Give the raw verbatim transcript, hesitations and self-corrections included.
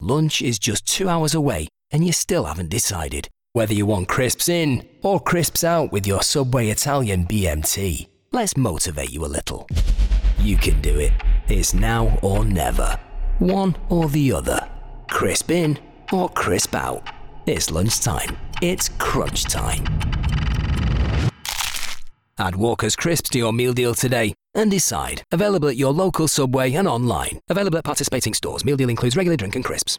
Lunch is just two hours away and you still haven't decided whether you want crisps in or crisps out with your Subway Italian B M T. Let's motivate you a little. You can do it. It's now or never. One or the other. Crisp in or crisp out. It's lunchtime. It's crunch time. Add Walker's Crisps to your meal deal today and decide. Available at your local Subway and online. Available at participating stores. Meal deal includes regular drink and crisps.